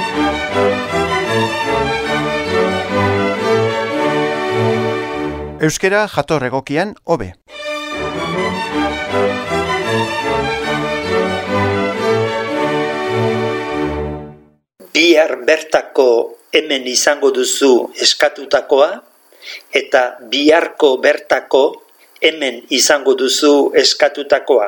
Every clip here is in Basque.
Euskera jator egokian hobe. Bihar bertako hemen izango duzu eskatutakoa, eta biharko bertako hemen izango duzu eskatutakoa.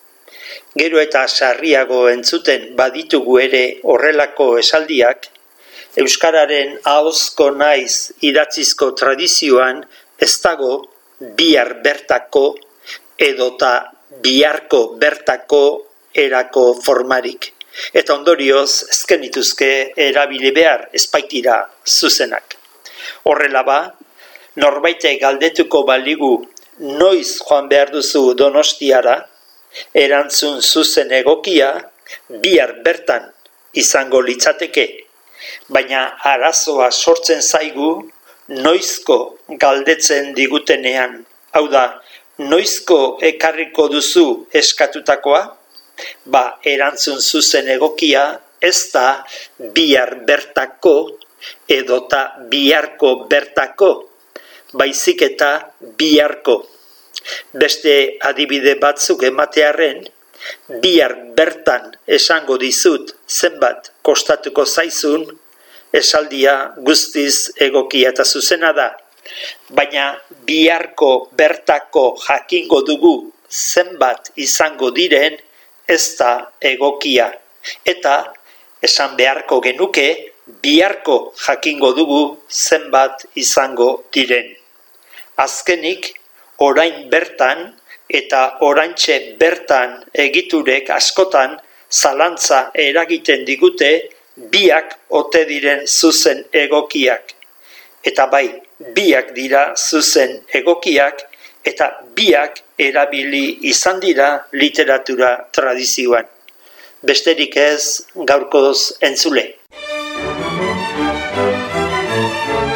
Gero eta sarriago entzuten baditugu ere horrelako esaldiak, euskararen ahozko naiz idatzizko tradizioan ez dago bihar bertako edota biharko bertako erako formarik. Eta ondorioz ezken dituzke erabili behar ezpaitira zuzenak. Horrela ba, norbaitek galdetuko baligu noiz joan behar duzu Donostiara, erantzun zuzen egokia bihar bertan izango litzateke, baina arazoa sortzen zaigu noizko galdetzen digutenean. Hau da, noizko ekarriko duzu eskatutakoa? Erantzun zuzen egokia ez da bihar bertako edota biharko bertako, baizik eta biharko. Beste adibide batzuk ematearren, bihar bertan esango dizut zenbat kostatuko zaizun, esaldia guztiz egokia eta zuzena da. Baina biharko bertako jakingo dugu zenbat izango diren, ez da egokia, eta esan beharko genuke biharko jakingo dugu zenbat izango diren. Azkenik, orain bertan eta oraintxe bertan egiturek askotan zalantza eragiten digute biak ote diren zuzen egokiak. Eta bai, biak dira zuzen egokiak, eta biak erabili izan dira literatura tradizioan. Besterik ez, gaurkoz entzule.